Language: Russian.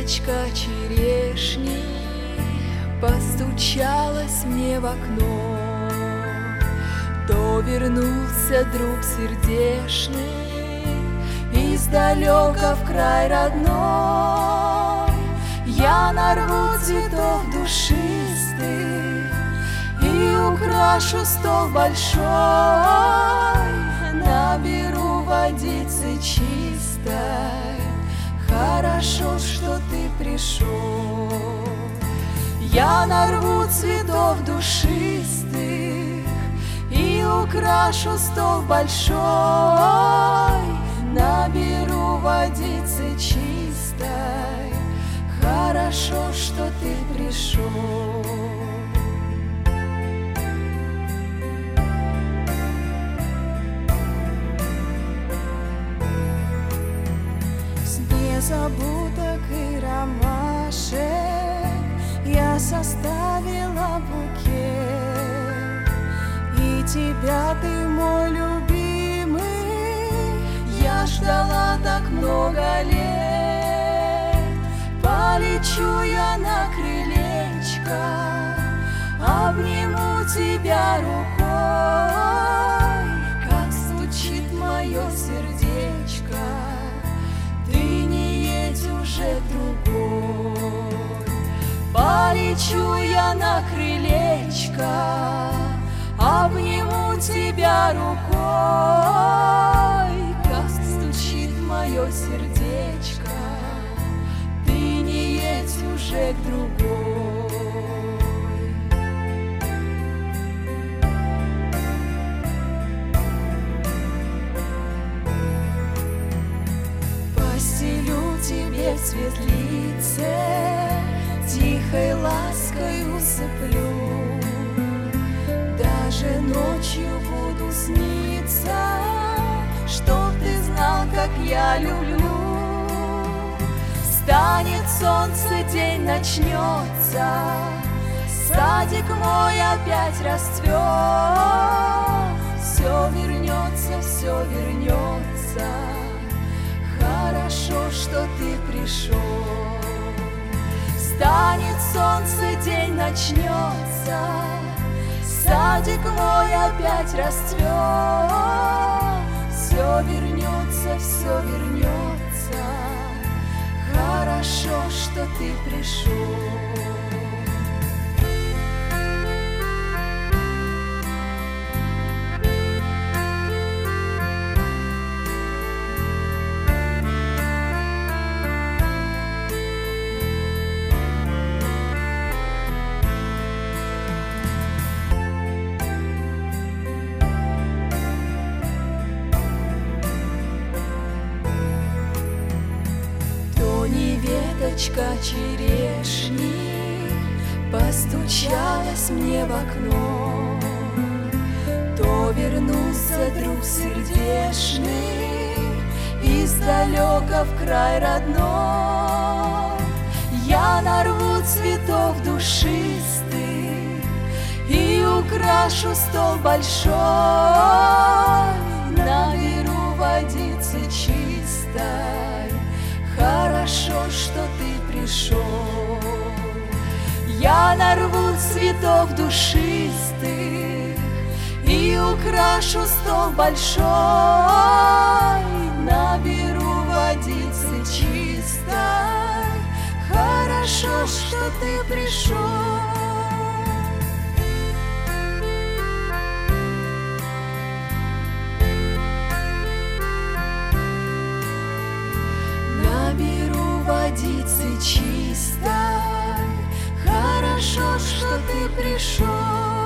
веточка черешни постучалась мне в окно, то вернулся друг сердечный издалека в край родной. Я нарву цветов душистых и украшу стол большой, наберу водицы чистой. Хорошо, что ты пришел. Я нарву цветов душистых и украшу стол большой, наберу водицы чистой. Хорошо, что ты пришел. Незабудок и ромашек я составила букет, и тебя, ты мой любимый, я ждала так много лет. Полечу я на крылечко, обниму тебя рукой, как стучит мое сердечко. Ты не едь уже другой. Полечу я на крылечко, обниму тебя рукой, как стучит мое сердечко. Ты не едь уже к другой. Постелю тебе в светлице, тихой лаской усыплю, даже ночью буду сниться, чтоб ты знал, как я люблю. Встанет солнце, день начнется, садик мой опять расцвет. Все вернется, все вернется. Хорошо, что ты пришел. Встанет солнце, день начнется, садик мой опять расцвет. Все вернется, все вернется. Хорошо, что ты пришел. Веточка черешни постучалась мне в окно, то вернулся друг сердечный издалека в край родной. Я нарву цветов душистых и украшу стол большой, наберу водицы чистой. Хорошо, что ты пришел. Я нарву цветов душистых и украшу стол большой, наберу водицы чистой. Хорошо, что ты пришел. Водицы чистой. Хорошо, что ты пришел.